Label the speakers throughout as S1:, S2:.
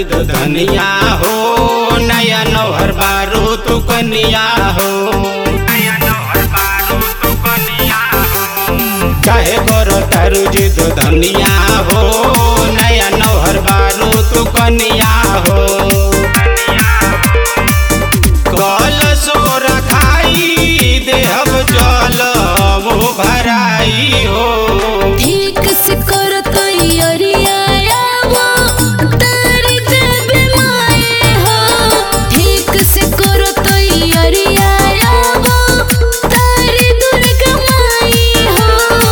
S1: जिद धनिया हो, नया नौहर बारू तू कनिया हो। काहे बर तारू जिद धनिया हो, नया नौहर बारू तू कनिया हो। कल सोरा खाई देहब जल वो भराई हो।
S2: ठीक से कर तैयारिया वो तारी देवी माए हो। ठीक से कर तैयारिया वो तारी दुर्गा माई हो।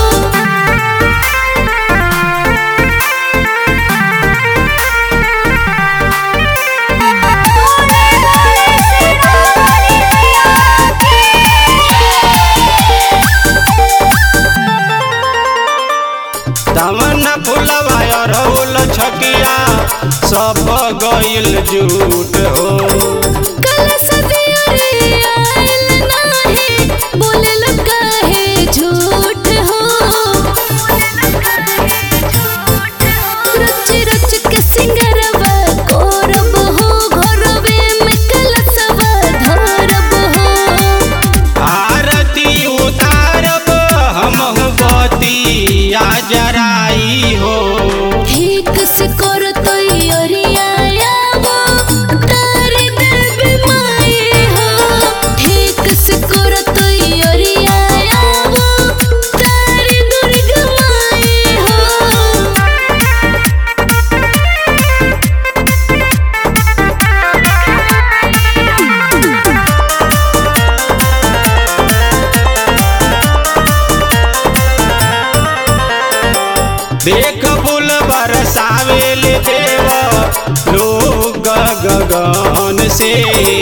S1: दामन फुलवा अरहुल छकिया सब गइल झूठ हो।
S2: कलश दियरिया आइल नाही, बोलल काहे झूठ हो। रच रच के सिंगरवा करब हो, घरवे में कलशवा धरब हो।
S1: आरती उतारब हमहु बतिया जराई हो।
S2: ठीक से कर तैयारिया वो तारी देवी माई हो। ठीक से कर तैयारिया वो तारी दुर्गा माई हो।
S1: देख फूल बरसावेल देव लोग गगन से।